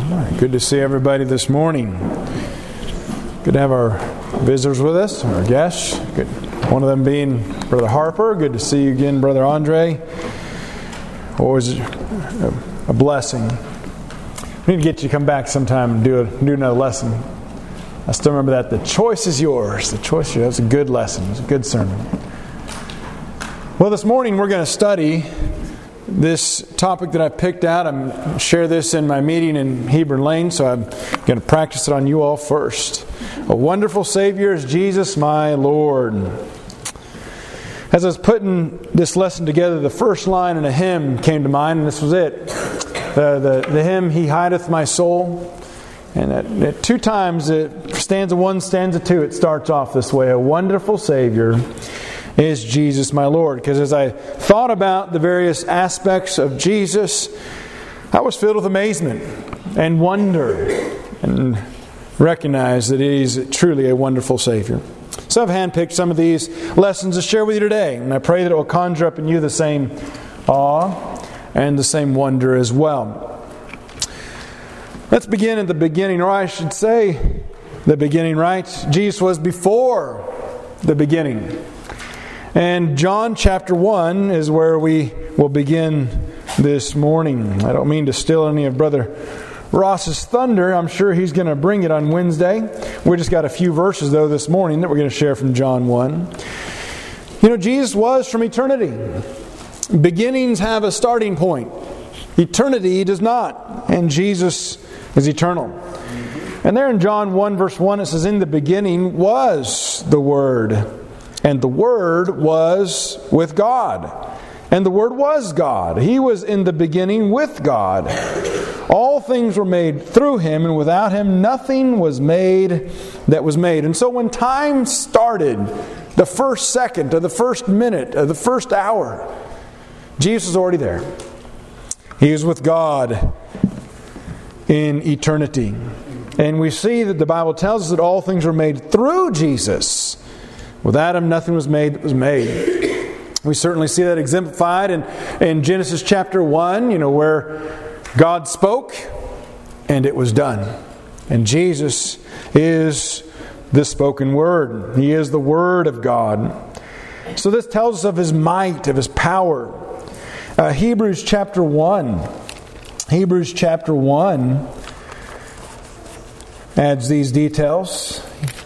Right, good to see everybody this morning. Good to have our visitors with us, our guests. Good. One of them being Brother Harper. Good to see you again, Brother Andre. Always a blessing. We need to get you to come back sometime and do another lesson. I still remember that. The choice is yours. The choice is yours. That was a good lesson. It was a good sermon. Well, this morning we're going to study this topic that I picked out. I'm share this in my meeting in Hebron Lane, so I'm going to practice it on you all first. A wonderful Savior is Jesus, my Lord. As I was putting this lesson together, the first line in a hymn came to mind, and this was it. The hymn, He Hideth My Soul. And at two times, stanza 1, stanza 2, it starts off this way. A wonderful Savior is Jesus my Lord. Because as I thought about the various aspects of Jesus, I was filled with amazement and wonder and recognized that He is truly a wonderful Savior. So I've handpicked some of these lessons to share with you today. And I pray that it will conjure up in you the same awe and the same wonder as well. Let's begin at the beginning, or I should say the beginning, right? Jesus was before the beginning. And John chapter 1 is where we will begin this morning. I don't mean to steal any of Brother Ross's thunder. I'm sure he's going to bring it on Wednesday. We just got a few verses, though, this morning that we're going to share from John 1. You know, Jesus was from eternity. Beginnings have a starting point. Eternity does not. And Jesus is eternal. And there in John 1 verse 1 it says, "In the beginning was the Word. And the Word was with God. And the Word was God. He was in the beginning with God. All things were made through Him, and without Him nothing was made that was made." And so when time started, the first second, or the first minute, or the first hour, Jesus was already there. He was with God in eternity. And we see that the Bible tells us that all things were made through Jesus. Without Him, nothing was made that was made. We certainly see that exemplified in Genesis chapter 1, where God spoke and it was done. And Jesus is the spoken Word. He is the Word of God. So this tells us of His might, of His power. Hebrews chapter 1. Hebrews chapter 1 adds these details.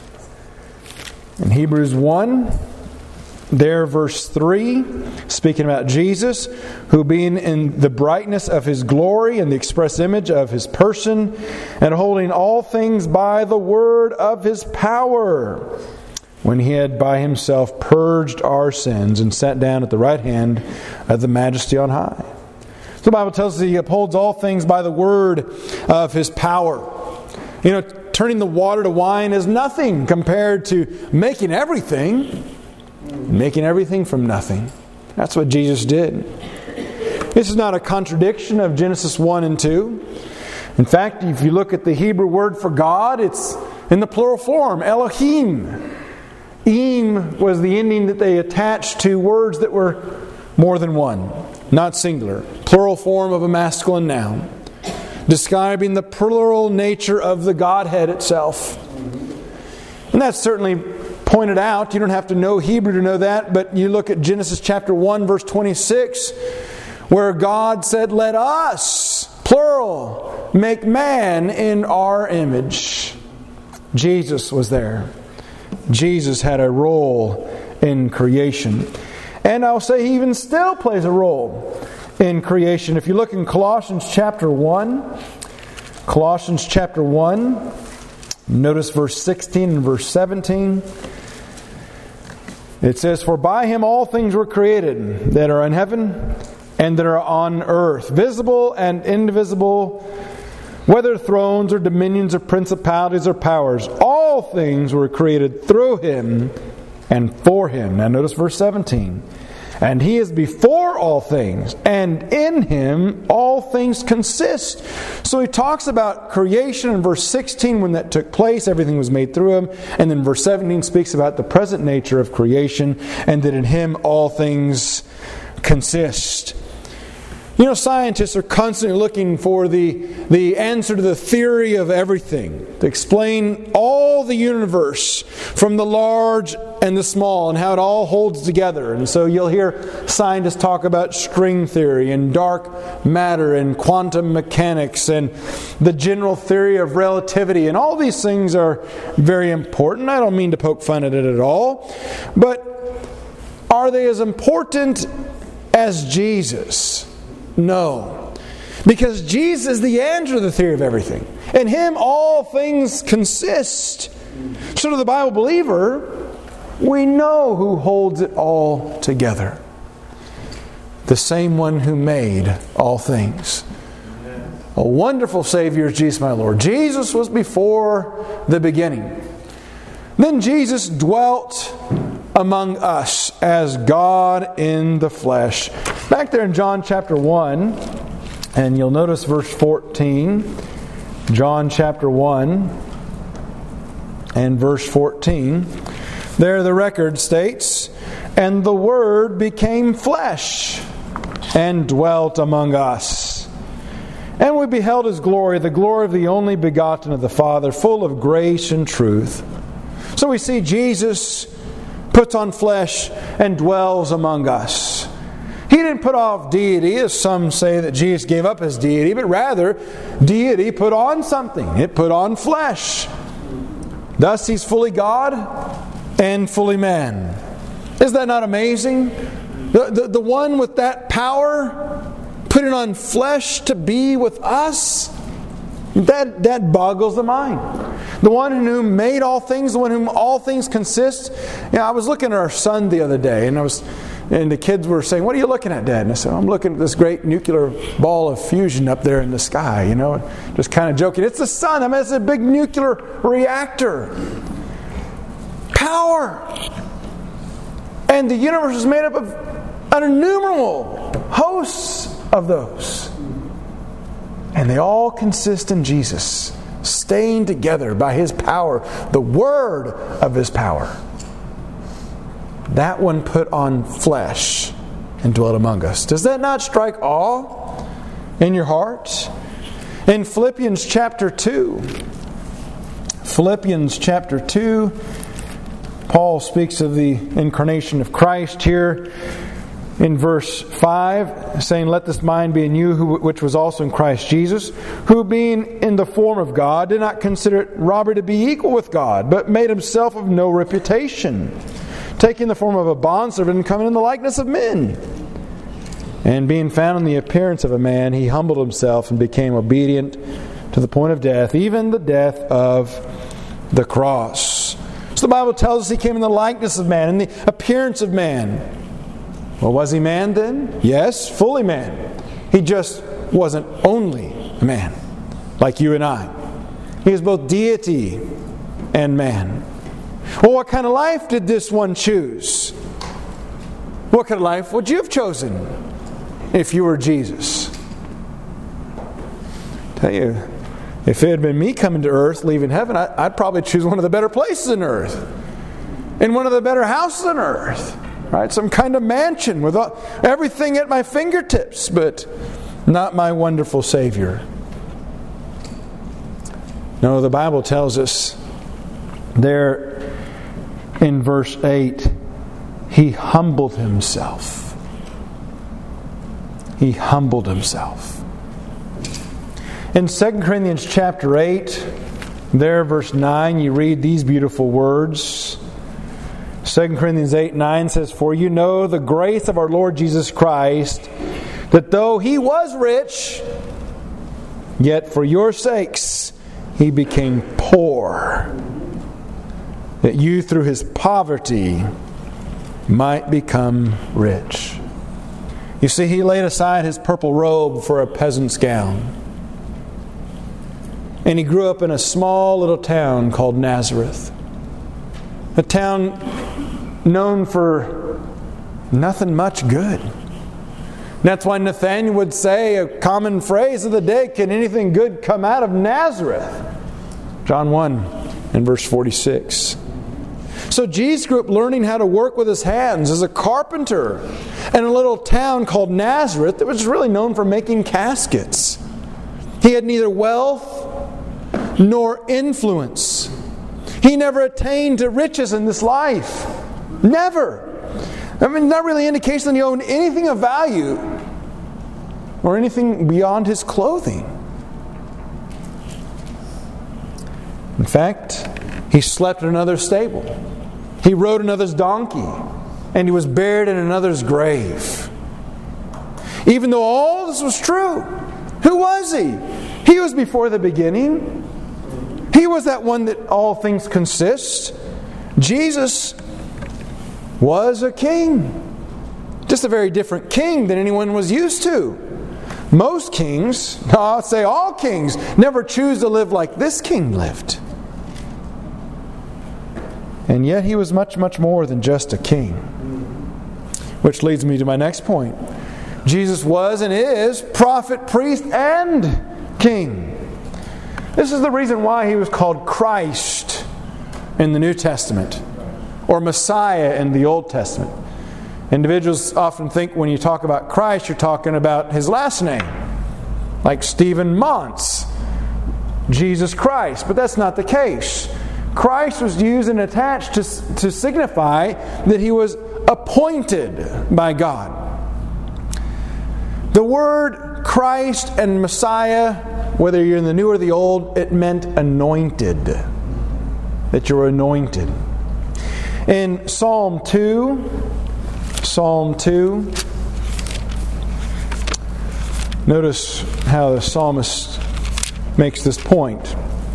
In Hebrews 1, there verse 3, speaking about Jesus, who being in the brightness of His glory and the express image of His person, and holding all things by the word of His power, when He had by Himself purged our sins and sat down at the right hand of the Majesty on high. So the Bible tells us that He upholds all things by the word of His power. Turning the water to wine is nothing compared to making everything from nothing. That's what Jesus did. This is not a contradiction of Genesis 1 and 2. In fact, if you look at the Hebrew word for God, it's in the plural form, Elohim. Im was the ending that they attached to words that were more than one, not singular. Plural form of a masculine noun, describing the plural nature of the Godhead itself. And that's certainly pointed out. You don't have to know Hebrew to know that, but you look at Genesis chapter 1 verse 26, where God said, "Let us," plural, "make man in our image." Jesus was there. Jesus had a role in creation. And I'll say He even still plays a role in creation. If you look in Colossians chapter 1, notice verse 16 and verse 17. It says, "For by Him all things were created, that are in heaven and that are on earth, visible and invisible, whether thrones or dominions or principalities or powers. All things were created through Him and for Him." Now notice verse 17. "And He is before all things, and in Him all things consist." So he talks about creation in verse 16 when that took place, everything was made through Him. And then verse 17 speaks about the present nature of creation, and that in Him all things consist. You know, scientists are constantly looking for the answer to the theory of everything, to explain all the universe, from the large and the small, and how it all holds together. And so you'll hear scientists talk about string theory and dark matter and quantum mechanics and the general theory of relativity. And all these things are very important. I don't mean to poke fun at it at all. But are they as important as Jesus? No. Because Jesus is the answer to the theory of everything. In Him all things consist. So to the Bible believer, we know who holds it all together. The same one who made all things. A wonderful Savior is Jesus my Lord. Jesus was before the beginning. Then Jesus dwelt among us as God in the flesh. Back there in John chapter 1, and you'll notice verse 14. John chapter 1 and verse 14. There the record states, "And the Word became flesh and dwelt among us. And we beheld His glory, the glory of the only begotten of the Father, full of grace and truth." So we see Jesus puts on flesh and dwells among us. He didn't put off deity, as some say that Jesus gave up His deity, but rather, deity put on something. It put on flesh. Thus He's fully God and fully man. Is that not amazing? The one with that power putting on flesh to be with us? That boggles the mind. The one in whom made all things, the one in whom all things consist. I was looking at our sun the other day, and the kids were saying, "What are you looking at, Dad?" And I said, "I'm looking at this great nuclear ball of fusion up there in the sky." Just kind of joking. It's the sun. I mean, it's a big nuclear reactor. Power. And the universe is made up of innumerable hosts of those. And they all consist in Jesus, staying together by His power, the Word of His power. That one put on flesh and dwelt among us. Does that not strike awe in your heart? In Philippians chapter 2, Paul speaks of the incarnation of Christ here in verse 5, saying, "Let this mind be in you, which was also in Christ Jesus, who being in the form of God, did not consider it robbery to be equal with God, but made Himself of no reputation, taking the form of a bondservant and coming in the likeness of men. And being found in the appearance of a man, He humbled Himself and became obedient to the point of death, even the death of the cross." So the Bible tells us He came in the likeness of man, in the appearance of man. Well, was He man then? Yes, fully man. He just wasn't only man, like you and I. He is both deity and man. Well, what kind of life did this one choose? What kind of life would you have chosen if you were Jesus? I tell you, if it had been me coming to earth, leaving heaven, I'd probably choose one of the better places on earth. In one of the better houses on earth. Right? Some kind of mansion with everything at my fingertips, but not my wonderful Savior. No, the Bible tells us there in verse 8, He humbled Himself. He humbled Himself. In 2 Corinthians chapter 8, there verse 9, you read these beautiful words. 2 Corinthians 8:9 says, "For you know the grace of our Lord Jesus Christ, that though He was rich, yet for your sakes He became poor, that you through His poverty might become rich." You see, He laid aside His purple robe for a peasant's gown. And He grew up in a small little town called Nazareth. A town known for nothing much good. And that's why Nathanael would say, a common phrase of the day, "Can anything good come out of Nazareth?" John 1 and verse 46. So Jesus grew up learning how to work with his hands as a carpenter in a little town called Nazareth that was really known for making caskets. He had neither wealth nor influence. He never attained to riches in this life. Never. Not really indication that he owned anything of value or anything beyond his clothing. In fact, he slept in another's stable. He rode another's donkey. And he was buried in another's grave. Even though all this was true, who was he? He was before the beginning. He was that one that all things consist. Jesus was a king. Just a very different king than anyone was used to. Most kings, I'll say all kings, never choose to live like this king lived. And yet he was much, much more than just a king. Which leads me to my next point. Jesus was and is prophet, priest, and king. This is the reason why he was called Christ in the New Testament, or Messiah in the Old Testament. Individuals often think when you talk about Christ, you're talking about his last name, like Stephen Montz, Jesus Christ. But that's not the case. Christ was used and attached to signify that he was appointed by God. The word Christ and Messiah, whether you're in the new or the old, it meant anointed. That you're anointed. In Psalm 2, notice how the psalmist makes this point.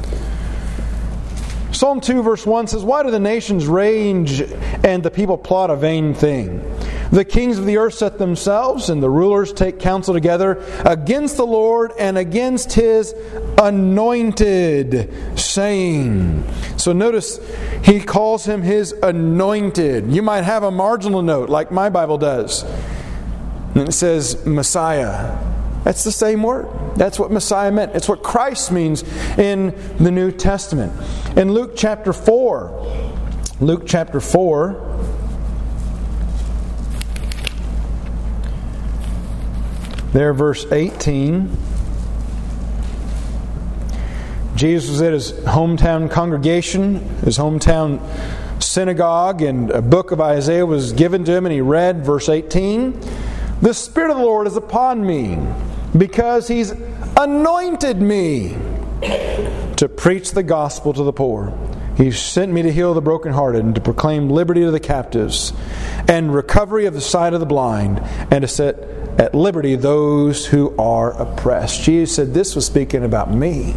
Psalm 2 verse 1 says, "Why do the nations rage and the people plot a vain thing? The kings of the earth set themselves, and the rulers take counsel together against the Lord and against His anointed, saying." So notice, he calls him His anointed. You might have a marginal note, like my Bible does. And it says Messiah. That's the same word. That's what Messiah meant. It's what Christ means in the New Testament. In Luke chapter 4, there, verse 18, Jesus was at his hometown congregation, his hometown synagogue, and a book of Isaiah was given to him, and he read verse 18, "The Spirit of the Lord is upon me, because He's anointed me to preach the gospel to the poor. He sent me to heal the brokenhearted and to proclaim liberty to the captives and recovery of the sight of the blind and to set at liberty those who are oppressed." Jesus said this was speaking about me.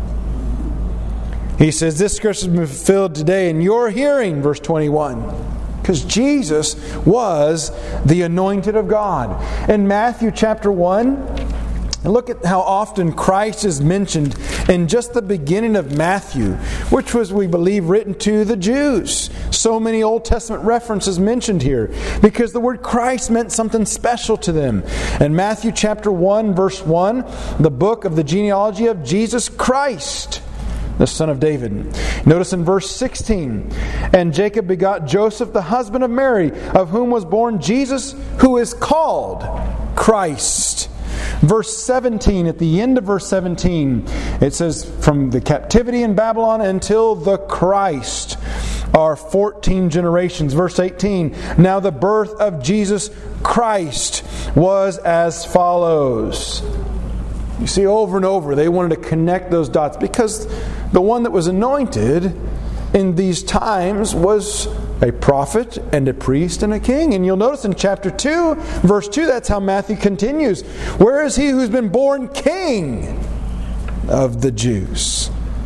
He says this scripture has been fulfilled today in your hearing, verse 21. Because Jesus was the anointed of God. In Matthew chapter 1, look at how often Christ is mentioned in just the beginning of Matthew, which was, we believe, written to the Jews. So many Old Testament references mentioned here because the word Christ meant something special to them. In Matthew chapter 1, verse 1, the book of the genealogy of Jesus Christ, the son of David. Notice in verse 16, "And Jacob begot Joseph, the husband of Mary, of whom was born Jesus, who is called Christ." Verse 17, at the end of verse 17, it says, "From the captivity in Babylon until the Christ are 14 generations." Verse 18, "Now the birth of Jesus Christ was as follows." You see, over and over, they wanted to connect those dots because the one that was anointed in these times was a prophet and a priest and a king. And you'll notice in chapter 2, verse 2, that's how Matthew continues. "Where is he who's been born king of the Jews?"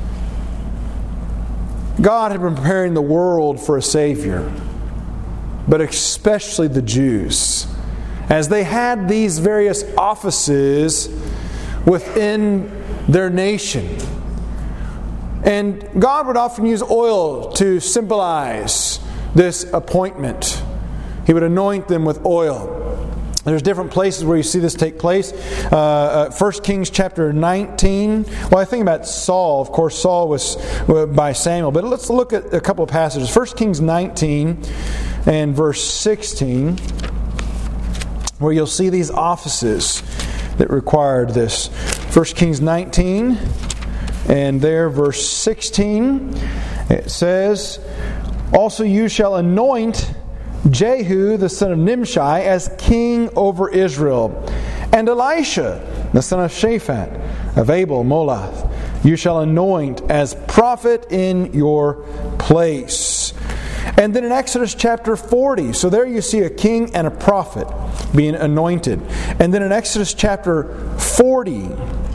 God had been preparing the world for a Savior, but especially the Jews, as they had these various offices within their nation. And God would often use oil to symbolize this appointment. He would anoint them with oil. There's different places where you see this take place. 1 Kings chapter 19. Well, I think about Saul. Of course, Saul was by Samuel. But let's look at a couple of passages. 1 Kings 19 and verse 16, where you'll see these offices that required this. 1 Kings 19 and there verse 16. It says, "Also you shall anoint Jehu the son of Nimshi as king over Israel, and Elisha the son of Shaphat of Abel Molath you shall anoint as prophet in your place." And then in Exodus chapter 40, so there you see a king and a prophet being anointed. And then in Exodus chapter 40,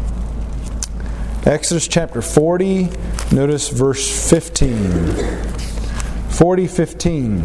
notice verse 15. 40:15.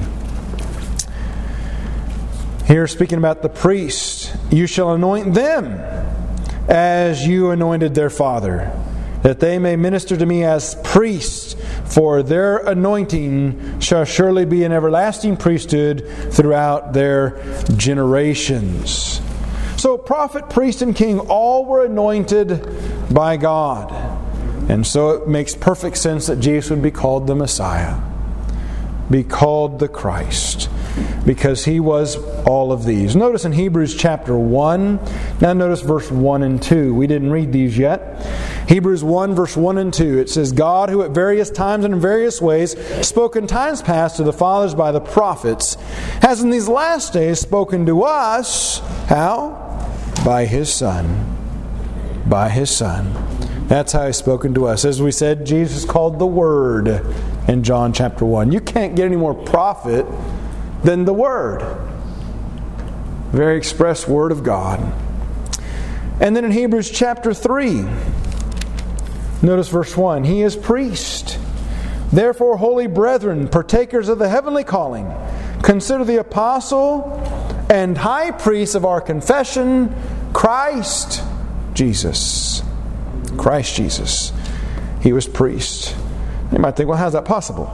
Here speaking about the priests, "You shall anoint them as you anointed their father, that they may minister to me as priests, for their anointing shall surely be an everlasting priesthood throughout their generations." So prophet, priest, and king all were anointed by God. And so it makes perfect sense that Jesus would be called the Messiah, be called the Christ, because He was all of these. Notice in Hebrews chapter 1, now notice verse 1 and 2. We didn't read these yet. Hebrews 1 verse 1 and 2. It says, "God, who at various times and in various ways spoke in times past to the fathers by the prophets, has in these last days spoken to us," how? By His Son. By His Son. That's how He's spoken to us. As we said, Jesus called the Word in John chapter 1. You can't get any more prophet than the Word. Very express Word of God. And then in Hebrews chapter 3, notice verse 1. "He is priest. Therefore, holy brethren, partakers of the heavenly calling, consider the apostle and high priest of our confession, Christ Jesus." Christ Jesus. He was priest. You might think, well, how's that possible?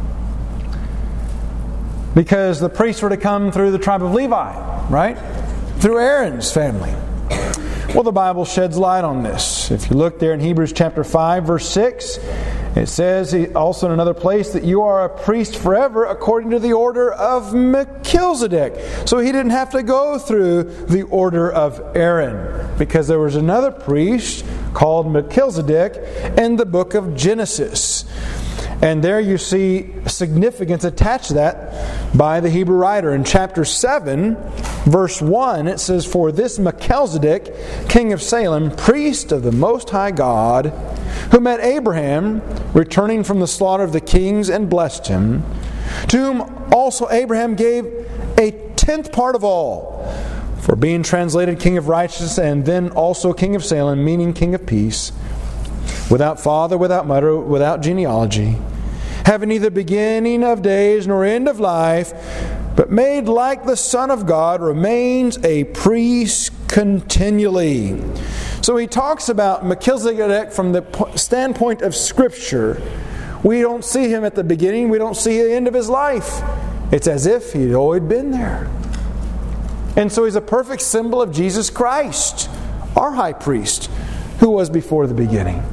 Because the priests were to come through the tribe of Levi, right? Through Aaron's family. Well, the Bible sheds light on this. If you look there in Hebrews chapter 5, verse 6, it says also in another place that you are a priest forever according to the order of Melchizedek. So he didn't have to go through the order of Aaron, because there was another priest called Melchizedek in the book of Genesis. And there you see significance attached to that by the Hebrew writer. In chapter 7, verse 1, it says, "For this Melchizedek, king of Salem, priest of the Most High God, who met Abraham, returning from the slaughter of the kings, and blessed him, to whom also Abraham gave a 10th part of all, for being translated king of righteousness, and then also king of Salem, meaning king of peace, without father, without mother, without genealogy, having neither beginning of days nor end of life, but made like the Son of God, remains a priest continually." So he talks about Melchizedek from the standpoint of Scripture. We don't see him at the beginning. We don't see the end of his life. It's as if he'd always been there. And so he's a perfect symbol of Jesus Christ, our high priest, who was before the beginning.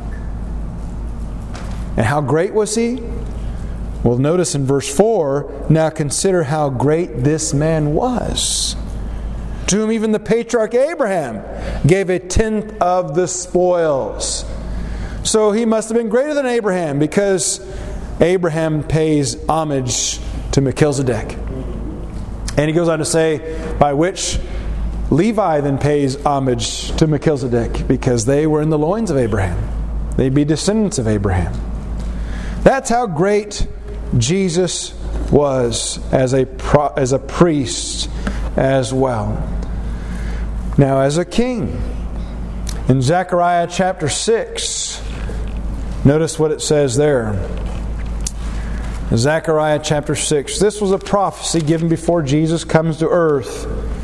And how great was he? Well, notice in verse 4, "Now consider how great this man was, to whom even the patriarch Abraham gave a 10th of the spoils." So he must have been greater than Abraham, because Abraham pays homage to Melchizedek. And he goes on to say, by which Levi then pays homage to Melchizedek, because they were in the loins of Abraham. They'd be descendants of Abraham. That's how great Jesus was as a priest as well. Now, as a king, in Zechariah chapter 6, notice what it says there. Zechariah chapter 6. This was a prophecy given before Jesus comes to earth.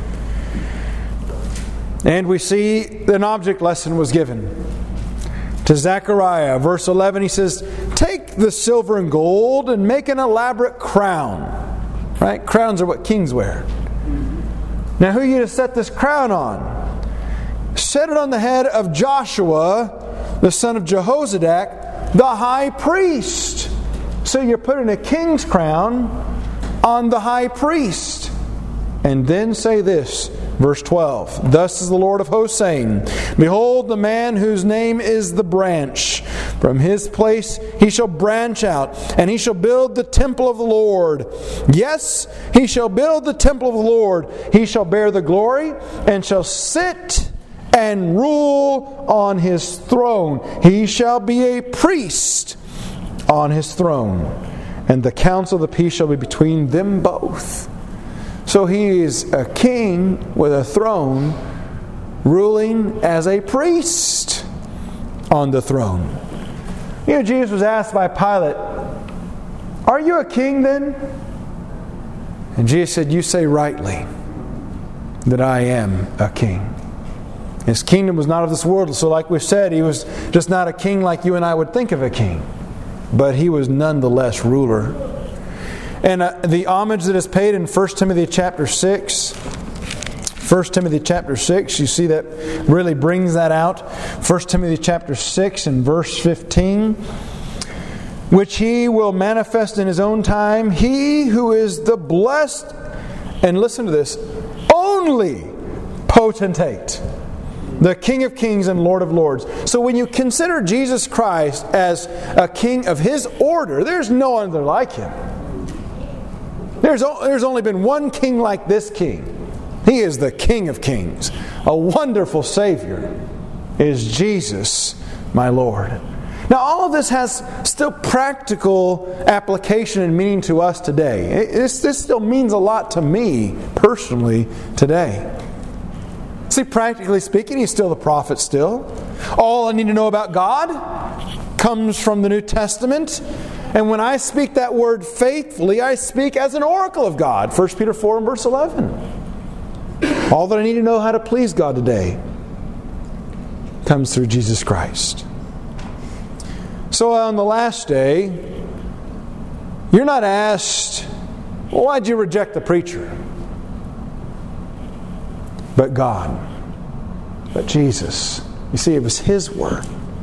And we see an object lesson was given to Zechariah. Verse 11, he says, "Take the silver and gold and make an elaborate crown." Right? Crowns are what kings wear. Now who are you to set this crown on? Set it on the head of Joshua, the son of Jehozadak, the high priest. So you're putting a king's crown on the high priest. And then say this, verse 12. Thus is the Lord of hosts saying, Behold, the man whose name is the branch. From his place he shall branch out, and he shall build the temple of the Lord. Yes, he shall build the temple of the Lord. He shall bear the glory, and shall sit and rule on his throne. He shall be a priest on his throne, and the counsel of the peace shall be between them both. So he is a king with a throne, ruling as a priest on the throne. You know, Jesus was asked by Pilate, Are you a king then? And Jesus said, You say rightly that I am a king. His kingdom was not of this world. So like we've said, he was just not a king like you and I would think of a king. But he was nonetheless ruler. And the homage that is paid in 1 Timothy chapter 6, 1 Timothy chapter 6, you see that really brings that out. 1 Timothy chapter 6 and verse 15. Which he will manifest in his own time, he who is the blessed, and listen to this, only potentate, the King of kings and Lord of lords. So when you consider Jesus Christ as a king of his order, there's no other like him. There's only been one king like this king. He is the King of kings. A wonderful Savior is Jesus, my Lord. Now all of this has still practical application and meaning to us today. This still means a lot to me personally today. See, practically speaking, he's still the prophet still. All I need to know about God comes from the New Testament. And when I speak that word faithfully, I speak as an oracle of God. 1 Peter 4 and verse 11. All that I need to know how to please God today comes through Jesus Christ. So on the last day, you're not asked, well, why'd you reject the preacher? But God. But Jesus. You see, it was His word.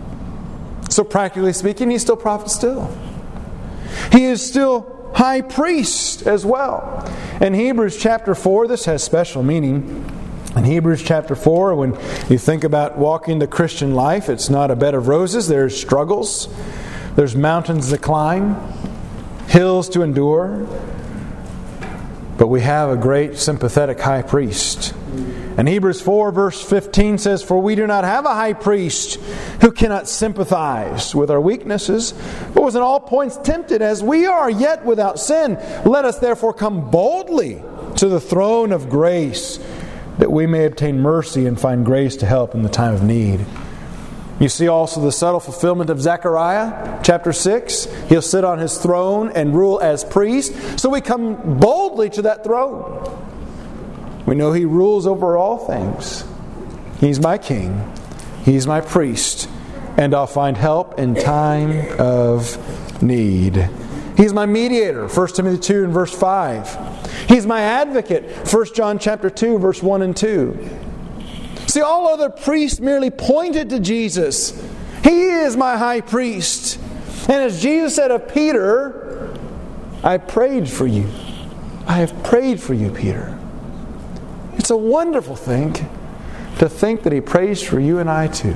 So practically speaking, he's still prophet still. He is still high priest as well. In Hebrews chapter 4, this has special meaning. In Hebrews chapter 4, when you think about walking the Christian life, it's not a bed of roses. There's struggles. There's mountains to climb. Hills to endure. But we have a great sympathetic high priest. And Hebrews 4 verse 15 says, For we do not have a high priest who cannot sympathize with our weaknesses, but was in all points tempted as we are, yet without sin. Let us therefore come boldly to the throne of grace, that we may obtain mercy and find grace to help in the time of need. You see also the subtle fulfillment of Zechariah chapter 6. He'll sit on his throne and rule as priest. So we come boldly to that throne. We know He rules over all things. He's my king. He's my priest. And I'll find help in time of need. He's my mediator. 1 Timothy 2 and verse 5. He's my advocate. 1 John chapter 2 verse 1 and 2. See, all other priests merely pointed to Jesus. He is my high priest. And as Jesus said of Peter, I prayed for you. I have prayed for you, Peter. It's a wonderful thing to think that He prays for you and I too.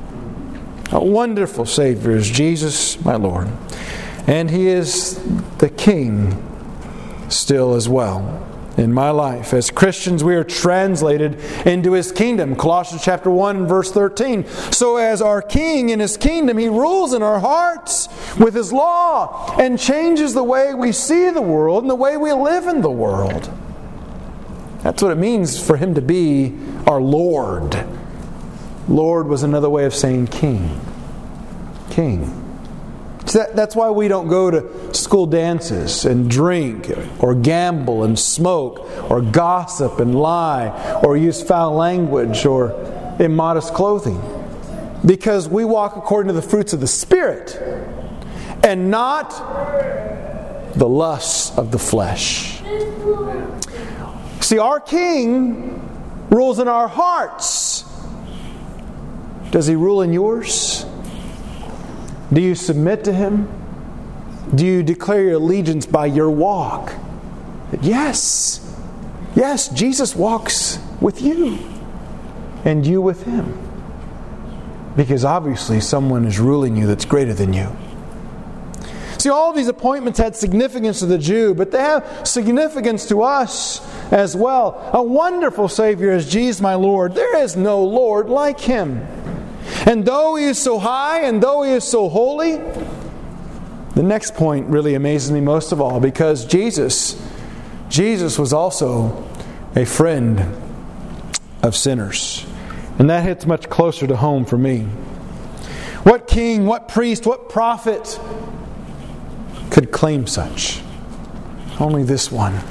A wonderful Savior is Jesus, my Lord. And He is the King still as well in my life. As Christians, we are translated into His kingdom. Colossians chapter 1 and verse 13. So as our King in His kingdom, He rules in our hearts with His law and changes the way we see the world and the way we live in the world. That's what it means for Him to be our Lord. Lord was another way of saying king. King. So that's why we don't go to school dances and drink or gamble and smoke or gossip and lie or use foul language or immodest clothing. Because we walk according to the fruits of the Spirit and not the lusts of the flesh. See, our King rules in our hearts. Does He rule in yours? Do you submit to Him? Do you declare your allegiance by your walk? Yes. Yes, Jesus walks with you. And you with Him. Because obviously someone is ruling you that's greater than you. See, all of these appointments had significance to the Jew, but they have significance to us as well. A wonderful Savior is Jesus my Lord. There is no Lord like Him. And though He is so high and though He is so holy, the next point really amazes me most of all, because Jesus was also a friend of sinners. And that hits much closer to home for me. What king, what priest, what prophet could claim such? Only this one.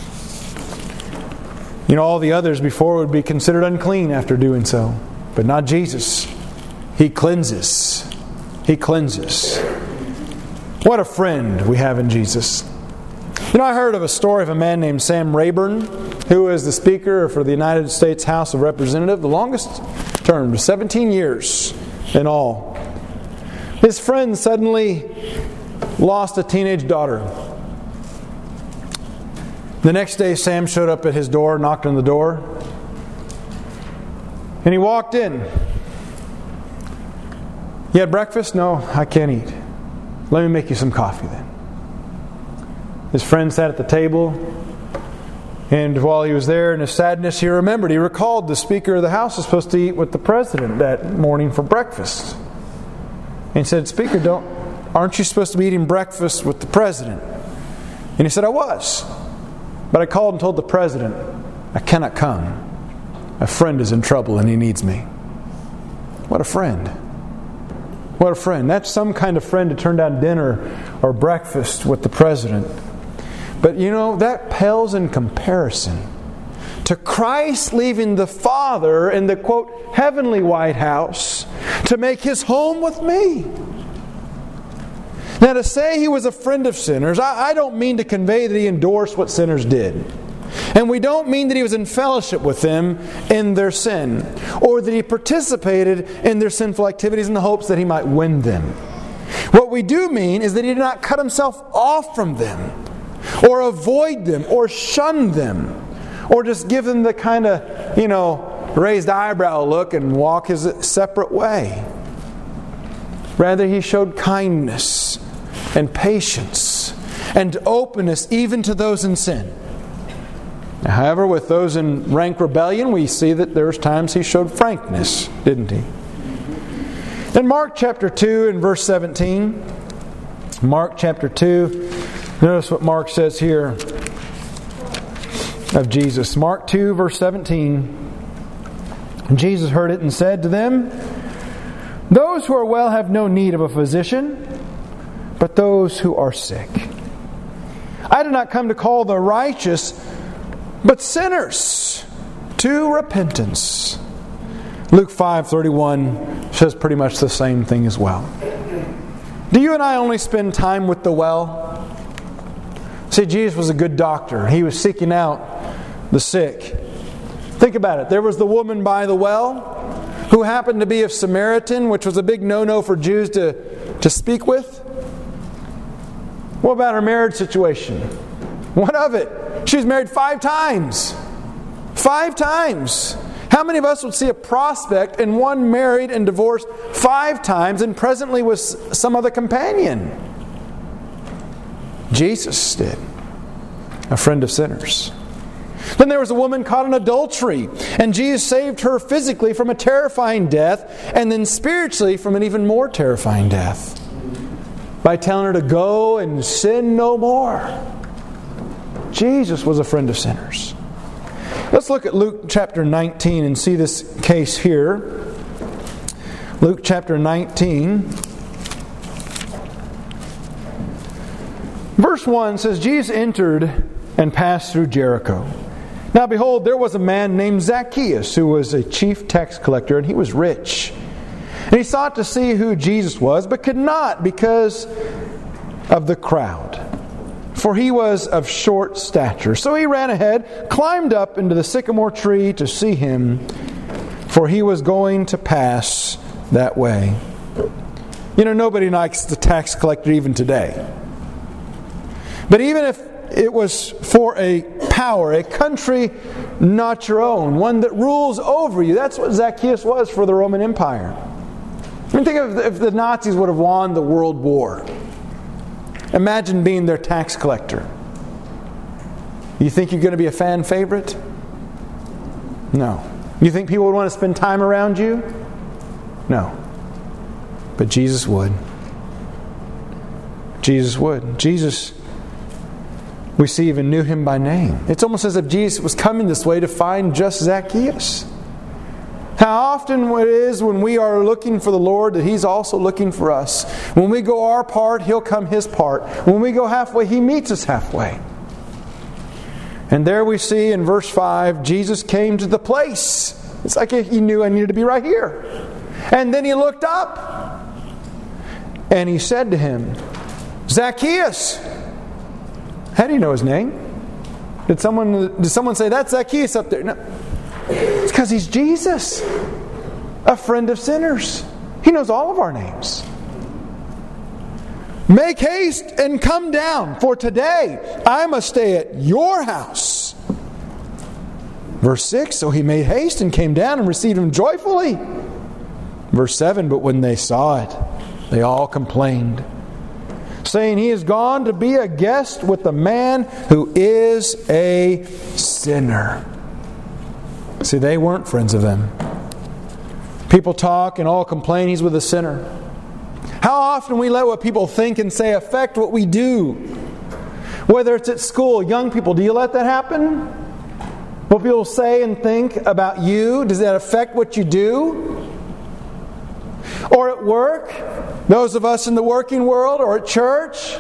You know, all the others before would be considered unclean after doing so. But not Jesus. He cleanses. He cleanses. What a friend we have in Jesus. You know, I heard of a story of a man named Sam Rayburn, who was the Speaker for the United States House of Representatives, the longest term, 17 years in all. His friend suddenly lost a teenage daughter. The next day, Sam showed up at his door, knocked on the door, and he walked in. You had breakfast? No, I can't eat. Let me make you some coffee then. His friend sat at the table, and while he was there in his sadness, he recalled the Speaker of the House was supposed to eat with the President that morning for breakfast. And he said, Speaker, aren't you supposed to be eating breakfast with the President? And he said, I was. But I called and told the President, I cannot come. A friend is in trouble and he needs me. What a friend. What a friend. That's some kind of friend to turn down dinner or breakfast with the President. But you know, that pales in comparison to Christ leaving the Father in the, quote, heavenly White House to make His home with me. Now, to say He was a friend of sinners, I don't mean to convey that He endorsed what sinners did. And we don't mean that He was in fellowship with them in their sin, or that He participated in their sinful activities in the hopes that He might win them. What we do mean is that He did not cut Himself off from them, or avoid them, or shun them, or just give them the kind of, raised eyebrow look and walk His separate way. Rather, He showed kindness and patience and openness even to those in sin. However, with those in rank rebellion, we see that there's times He showed frankness, didn't He? In Mark chapter 2 and verse 17, Mark chapter 2, notice what Mark says here of Jesus. Mark 2 verse 17, Jesus heard it and said to them, those who are well have no need of a physician, but those who are sick. I did not come to call the righteous, but sinners to repentance. Luke 5:31 says pretty much the same thing as well. Do you and I only spend time with the well? See, Jesus was a good doctor. He was seeking out the sick. Think about it. There was the woman by the well who happened to be of Samaritan, which was a big no-no for Jews to speak with. What about her marriage situation? What of it? She was married 5 times. 5 times. How many of us would see a prospect in one married and divorced 5 times and presently with some other companion? Jesus did. A friend of sinners. Then there was a woman caught in adultery, and Jesus saved her physically from a terrifying death, and then spiritually from an even more terrifying death, by telling her to go and sin no more. Jesus was a friend of sinners. Let's look at Luke chapter 19 and see this case here. Luke chapter 19. Verse 1 says, Jesus entered and passed through Jericho. Now behold, there was a man named Zacchaeus, who was a chief tax collector, and he was rich. And he sought to see who Jesus was, but could not because of the crowd, for he was of short stature. So he ran ahead, climbed up into the sycamore tree to see him, for he was going to pass that way. You know, nobody likes the tax collector even today. But even if it was for a power, a country not your own, one that rules over you, that's what Zacchaeus was for the Roman Empire. I mean, think of if the Nazis would have won the World War. Imagine being their tax collector. You think you're going to be a fan favorite? No. You think people would want to spend time around you? No. But Jesus would. Jesus would. Jesus, we see, even knew him by name. It's almost as if Jesus was coming this way to find just Zacchaeus. How often it is when we are looking for the Lord that He's also looking for us. When we go our part, He'll come His part. When we go halfway, He meets us halfway. And there we see in verse 5, Jesus came to the place. It's like He knew I needed to be right here. And then He looked up and He said to him, Zacchaeus. How do you know his name? Did someone say, that's Zacchaeus up there? No. It's because he's Jesus, a friend of sinners. He knows all of our names. Make haste and come down, for today I must stay at your house. Verse 6, so he made haste and came down and received him joyfully. Verse 7, but when they saw it, they all complained, saying, he is gone to be a guest with the man who is a sinner. See, they weren't friends of them. People talk and all complain he's with a sinner. How often we let what people think and say affect what we do. Whether it's at school, young people, do you let that happen? What people say and think about you, does that affect what you do? Or at work, those of us in the working world, or at church,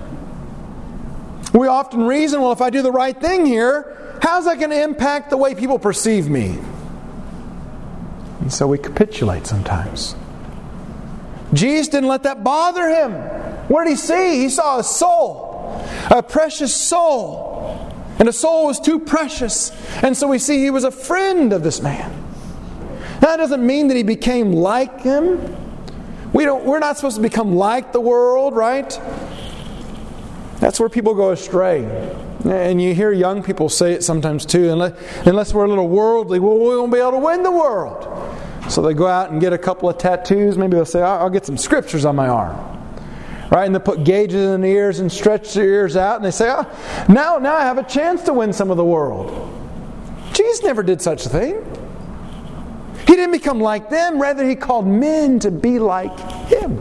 we often reason, well, if I do the right thing here, how's that going to impact the way people perceive me? And so we capitulate sometimes. Jesus didn't let that bother him. What did he see? He saw a soul, a precious soul. And a soul was too precious. And so we see he was a friend of this man. That doesn't mean that he became like him. We're not supposed to become like the world, right? That's where people go astray. And you hear young people say it sometimes too, unless we're a little worldly, well, we won't be able to win the world. So they go out and get a couple of tattoos. Maybe they'll say, I'll get some scriptures on my arm. Right? And they put gauges in their ears and stretch their ears out. And they say, now I have a chance to win some of the world. Jesus never did such a thing. He didn't become like them. Rather, He called men to be like Him.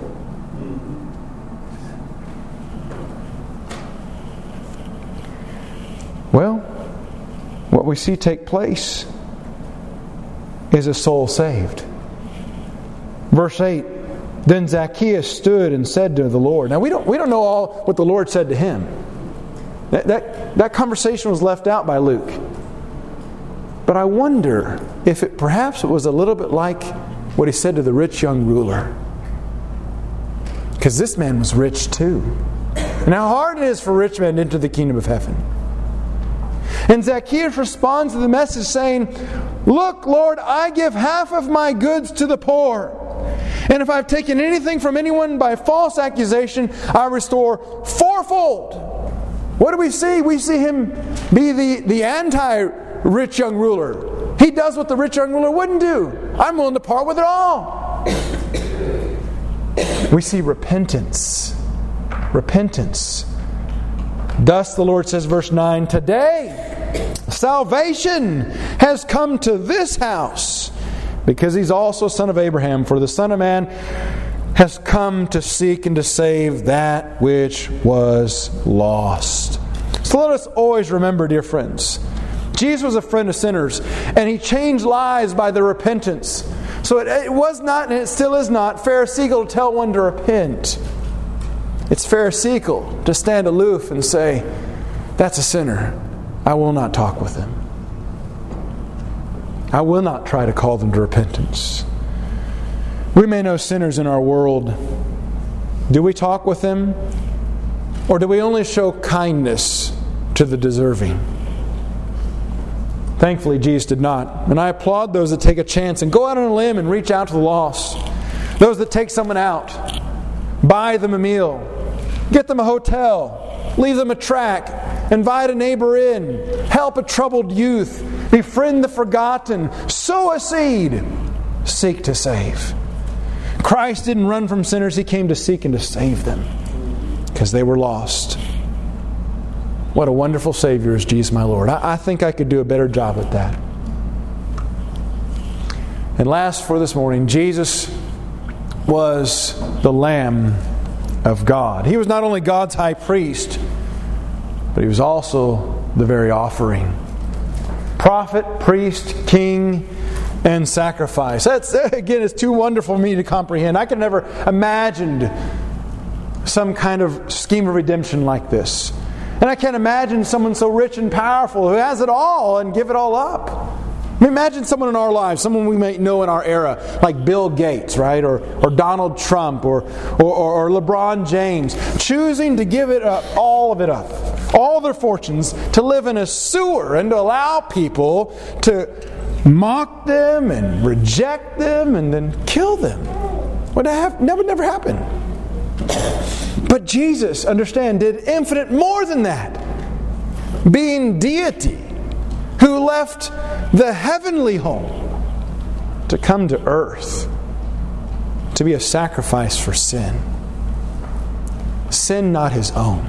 Well, what we see take place is a soul saved. Verse 8, then Zacchaeus stood and said to the Lord. Now we don't know all what the Lord said to him. That conversation was left out by Luke. But I wonder if perhaps it was a little bit like what he said to the rich young ruler. Because this man was rich too. And how hard it is for rich men to enter the kingdom of heaven. And Zacchaeus responds to the message saying, look, Lord, I give half of my goods to the poor. And if I've taken anything from anyone by false accusation, I restore fourfold. What do we see? We see him be the anti-rich young ruler. He does what the rich young ruler wouldn't do. I'm willing to part with it all. We see repentance. Repentance. Thus the Lord says, verse 9, today salvation has come to this house, because he's also son of Abraham. For the Son of Man has come to seek and to save that which was lost. So let us always remember, dear friends, Jesus was a friend of sinners, and He changed lives by their repentance. So it was not, and it still is not, pharisaical to tell one to repent. It's pharisaical to stand aloof and say, that's a sinner. I will not talk with them. I will not try to call them to repentance. We may know sinners in our world. Do we talk with them? Or do we only show kindness to the deserving? Thankfully, Jesus did not. And I applaud those that take a chance and go out on a limb and reach out to the lost. Those that take someone out, buy them a meal, get them a hotel, leave them a tract, invite a neighbor in, help a troubled youth, befriend the forgotten, sow a seed, seek to save. Christ didn't run from sinners. He came to seek and to save them because they were lost. What a wonderful Savior is Jesus my Lord. I think I could do a better job at that. And last for this morning, Jesus was the Lamb of God. He was not only God's high priest, but He was also the very offering. Prophet, priest, king, and sacrifice. That's, again, it's too wonderful for me to comprehend. I could never imagined some kind of scheme of redemption like this. And I can't imagine someone so rich and powerful who has it all and give it all up. I mean, imagine someone in our lives, someone we may know in our era, like Bill Gates, right? Or Donald Trump or LeBron James, choosing to give it up, all of it up, all their fortunes, to live in a sewer and to allow people to mock them and reject them and then kill them. That would never happen. But Jesus, understand, did infinite more than that. Being deity, who left the heavenly home to come to earth to be a sacrifice for sin. Sin not His own.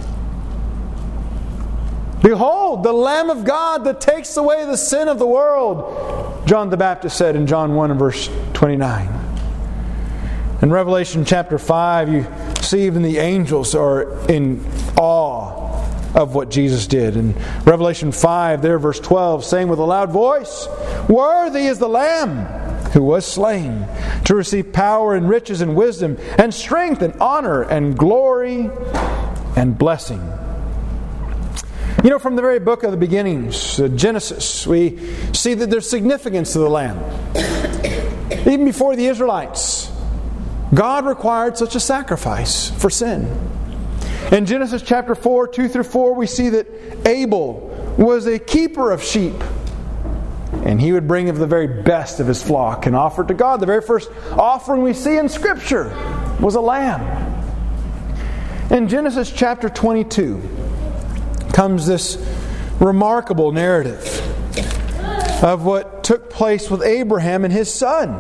Behold, the Lamb of God that takes away the sin of the world, John the Baptist said in John 1 and verse 29. In Revelation chapter 5, you see even the angels are in awe of what Jesus did. In Revelation 5, there, verse 12, saying with a loud voice, "Worthy is the Lamb who was slain to receive power and riches and wisdom and strength and honor and glory and blessing." You know, from the very book of the beginnings, Genesis, we see that there's significance to the Lamb. Even before the Israelites, God required such a sacrifice for sin. In Genesis chapter 4, 2 through 4, we see that Abel was a keeper of sheep. And he would bring of the very best of his flock and offer it to God. The very first offering we see in Scripture was a lamb. In Genesis chapter 22 comes this remarkable narrative of what took place with Abraham and his son.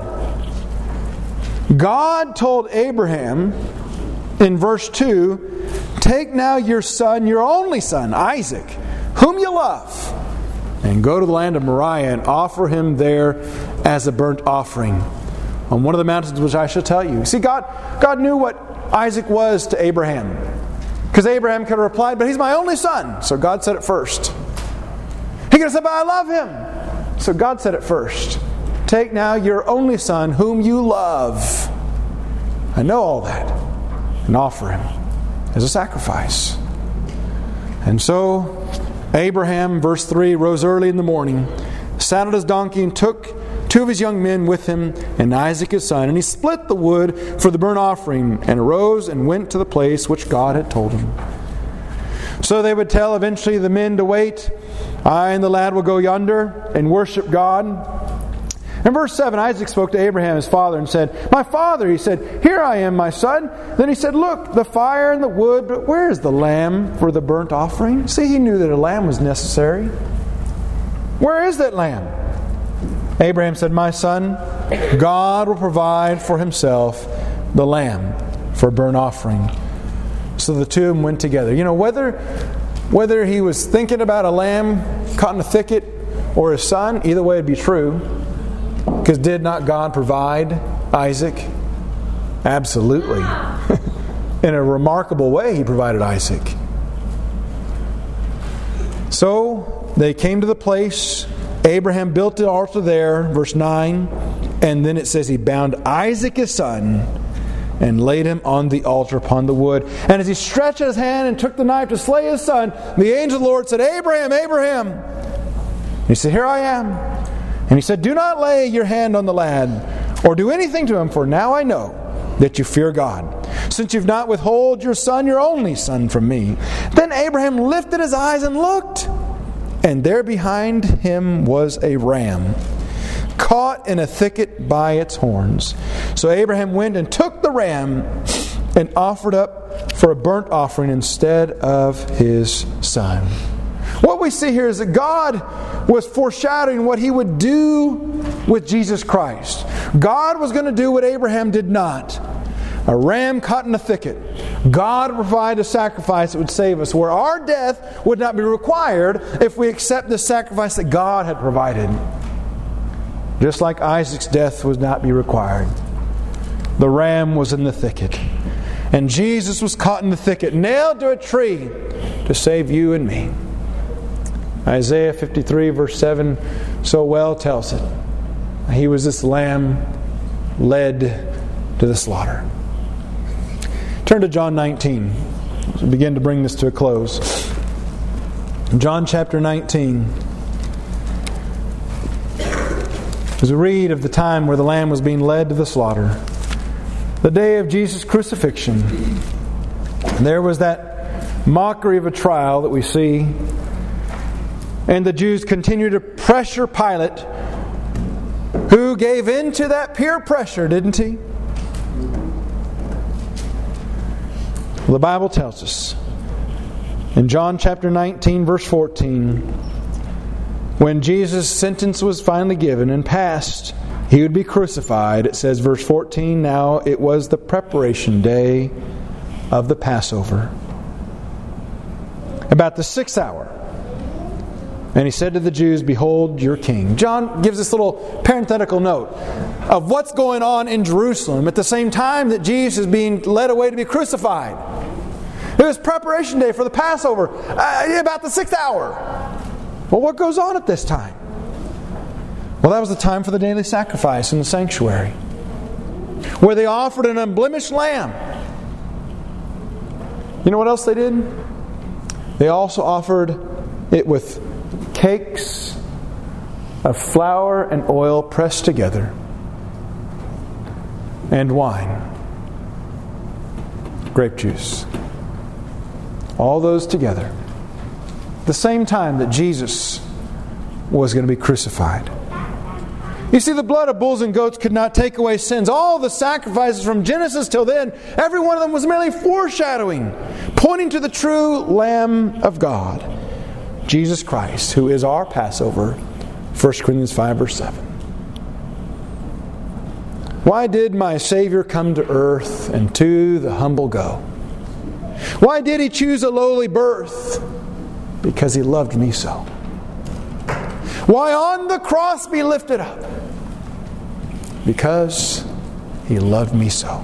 God told Abraham in verse 2, "Take now your son, your only son, Isaac, whom you love, and go to the land of Moriah and offer him there as a burnt offering on one of the mountains which I shall tell you." See, God knew what Isaac was to Abraham. Because Abraham could have replied, "But he's my only son." So God said it first. He could have said, "But I love him." So God said it first. "Take now your only son, whom you love." I know all that. And offer him as a sacrifice. And so Abraham, verse 3, rose early in the morning, saddled his donkey, and took two of his young men with him, and Isaac his son. And he split the wood for the burnt offering, and arose and went to the place which God had told him. So they would tell eventually the men to wait. I and the lad will go yonder and worship God. In verse 7, Isaac spoke to Abraham, his father, and said, "My father," he said, "Here I am, my son." Then he said, "Look, the fire and the wood, but where is the lamb for the burnt offering?" See, he knew that a lamb was necessary. Where is that lamb? Abraham said, "My son, God will provide for Himself the lamb for a burnt offering." So the two of them went together. You know, whether he was thinking about a lamb caught in a thicket or his son, either way it'd be true. Because did not God provide Isaac? Absolutely. In a remarkable way, He provided Isaac. So they came to the place. Abraham built the altar there, verse 9. And then it says he bound Isaac his son and laid him on the altar upon the wood. And as he stretched his hand and took the knife to slay his son, the angel of the Lord said, "Abraham, Abraham." And he said, "Here I am." And he said, "Do not lay your hand on the lad or do anything to him, for now I know that you fear God, since you've not withheld your son, your only son, from me." Then Abraham lifted his eyes and looked, and there behind him was a ram, caught in a thicket by its horns. So Abraham went and took the ram and offered up for a burnt offering instead of his son. What we see here is that God was foreshadowing what He would do with Jesus Christ. God was going to do what Abraham did not. A ram caught in a thicket. God would provide a sacrifice that would save us, where our death would not be required if we accept the sacrifice that God had provided. Just like Isaac's death would not be required. The ram was in the thicket. And Jesus was caught in the thicket, nailed to a tree to save you and me. Isaiah 53 verse 7 so well tells it. He was this lamb led to the slaughter. Turn to John 19. As we begin to bring this to a close. In John chapter 19, as we read of the time where the lamb was being led to the slaughter, the day of Jesus' crucifixion, there was that mockery of a trial that we see. And the Jews continued to pressure Pilate, who gave in to that peer pressure, didn't he? Well, the Bible tells us in John chapter 19, verse 14, when Jesus' sentence was finally given and passed, He would be crucified. It says, verse 14, "Now it was the preparation day of the Passover, about the 6th hour. And He said to the Jews, 'Behold your king.'" John gives this little parenthetical note of what's going on in Jerusalem at the same time that Jesus is being led away to be crucified. It was preparation day for the Passover, about the 6th hour. Well, what goes on at this time? Well, that was the time for the daily sacrifice in the sanctuary, where they offered an unblemished lamb. You know what else they did? They also offered it with cakes of flour and oil pressed together, and wine, grape juice. All those together. The same time that Jesus was going to be crucified. You see, the blood of bulls and goats could not take away sins. All the sacrifices from Genesis till then, every one of them was merely foreshadowing, pointing to the true Lamb of God, Jesus Christ, who is our Passover, 1 Corinthians 5 verse 7. Why did my Savior come to earth and to the humble go? Why did He choose a lowly birth? Because He loved me so. Why on the cross be lifted up? Because He loved me so.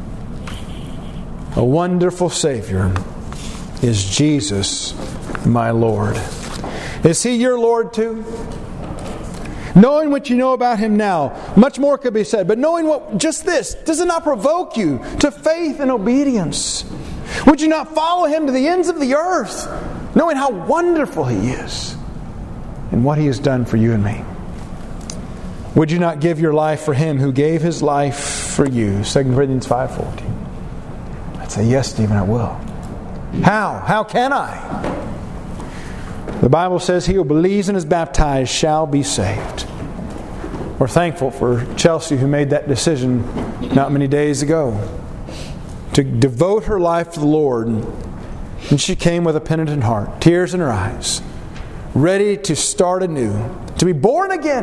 A wonderful Savior is Jesus, my Lord. Is He your Lord too? Knowing what you know about Him now, much more could be said, but knowing what just this, does it not provoke you to faith and obedience? Would you not follow Him to the ends of the earth, knowing how wonderful He is and what He has done for you and me? Would you not give your life for Him who gave His life for you? 2 Corinthians 5:14. I'd say, yes, Stephen, I will. How? How can I? The Bible says, "He who believes and is baptized shall be saved." We're thankful for Chelsea, who made that decision not many days ago, to devote her life to the Lord. And she came with a penitent heart, tears in her eyes, ready to start anew, to be born again.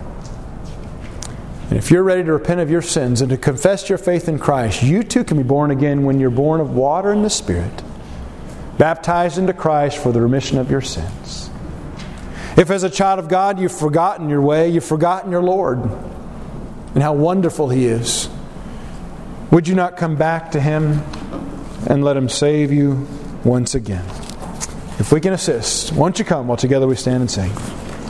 And if you're ready to repent of your sins and to confess your faith in Christ, you too can be born again when you're born of water and the Spirit, baptized into Christ for the remission of your sins. If as a child of God you've forgotten your way, you've forgotten your Lord, and how wonderful He is, would you not come back to Him and let Him save you once again? If we can assist, won't you come while together we stand and sing?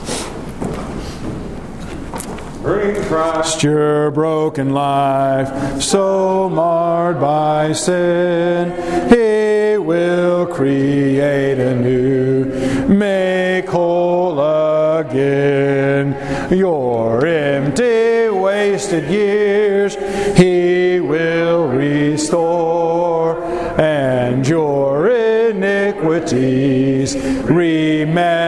Bring Christ your broken life, so marred by sin. He will create anew, make whole again your empty, wasted years. He will restore, and your iniquities remember